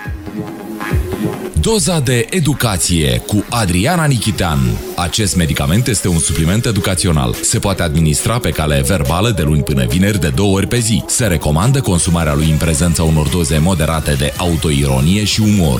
Doza de educație cu Adriana Nichitean. Acest medicament este un supliment educațional. Se poate administra pe cale verbală de luni până vineri de 2 ori pe zi. Se recomandă consumarea lui în prezența unor doze moderate de autoironie și umor.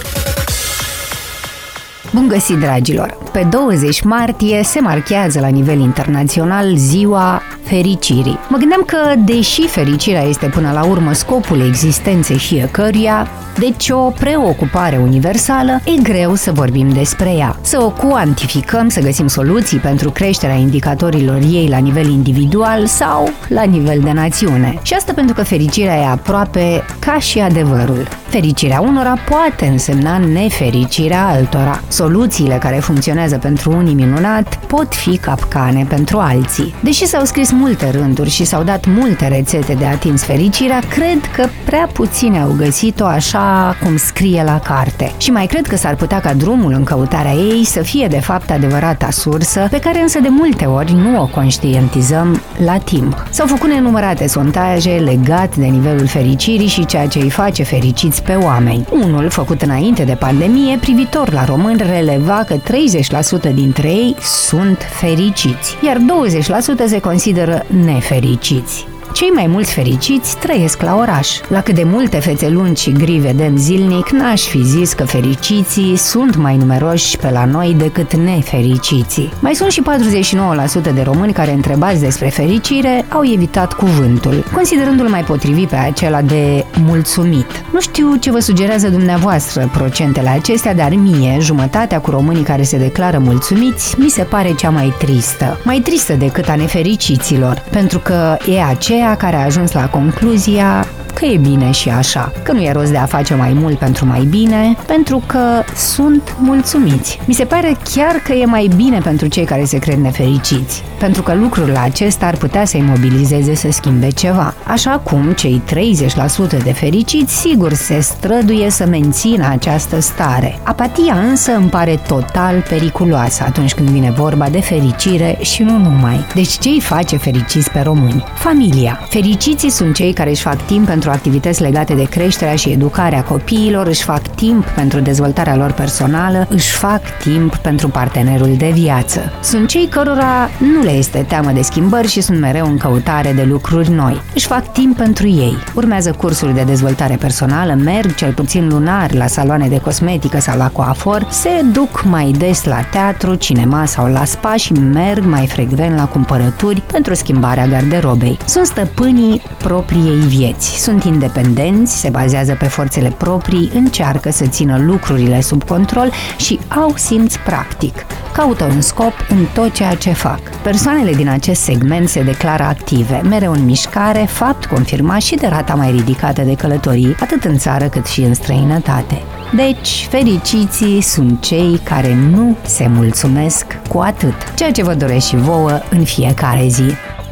Bun găsit, dragilor! Pe 20 martie se marchează la nivel internațional Ziua Fericirii. Mă gândeam că, deși fericirea este până la urmă scopul existenței fiecăruia, deci o preocupare universală, e greu să vorbim despre ea. Să o cuantificăm, să găsim soluții pentru creșterea indicatorilor ei la nivel individual sau la nivel de națiune. Și asta pentru că fericirea e aproape ca și adevărul. Fericirea unora poate însemna nefericirea altora. Soluțiile care funcționează pentru unii minunat pot fi capcane pentru alții. Deși s-au scris multe rânduri și s-au dat multe rețete de atins fericirea, cred că prea puțini au găsit-o așa cum scrie la carte. Și mai cred că s-ar putea ca drumul în căutarea ei să fie de fapt adevărata sursă, pe care însă de multe ori nu o conștientizăm la timp. S-au făcut nenumărate sondaje legate de nivelul fericirii și ceea ce îi face fericiți pe oameni. Unul, făcut înainte de pandemie, privitor la români, releva că 30% dintre ei sunt fericiți, iar 20% se consideră nefericiți. Cei mai mulți fericiți trăiesc la oraș. La cât de multe fețe lungi și gri vedem zilnic, n-aș fi zis că fericiții sunt mai numeroși pe la noi decât nefericiții. Mai sunt și 49% de români care, întrebați despre fericire, au evitat cuvântul, considerându-l mai potrivit pe acela de mulțumit. Nu știu ce vă sugerează dumneavoastră procentele acestea, dar mie, jumătatea cu românii care se declară mulțumiți, mi se pare cea mai tristă. Mai tristă decât a nefericiților, pentru că e aceea care a ajuns la concluzia că e bine și așa, că nu e rost de a face mai mult pentru mai bine, pentru că sunt mulțumiți. Mi se pare chiar că e mai bine pentru cei care se cred nefericiți, pentru că lucrul acesta ar putea să-i mobilizeze să schimbe ceva. Așa cum cei 30% de fericiți sigur se străduie să mențină această stare. Apatia însă îmi pare total periculoasă atunci când vine vorba de fericire și nu numai. Deci ce îi face fericiți pe români? Familia. Fericiții sunt cei care își fac timp pentru activități legate de creșterea și educarea copiilor, își fac timp pentru dezvoltarea lor personală, își fac timp pentru partenerul de viață. Sunt cei cărora nu le este teamă de schimbări și sunt mereu în căutare de lucruri noi. Își fac timp pentru ei. Urmează cursuri de dezvoltare personală, merg cel puțin lunar la saloane de cosmetică sau la coafor, se duc mai des la teatru, cinema sau la spa și merg mai frecvent la cumpărături pentru schimbarea garderobei. Sunt stăpânii propriei vieți. Sunt independenți, se bazează pe forțele proprii, încearcă să țină lucrurile sub control și au simț practic. Caută un scop în tot ceea ce fac. Persoanele din acest segment se declară active, mereu în mișcare, fapt confirmat și de rata mai ridicată de călătorii, atât în țară cât și în străinătate. Deci, fericiții sunt cei care nu se mulțumesc cu atât, ceea ce vă doresc și vouă în fiecare zi.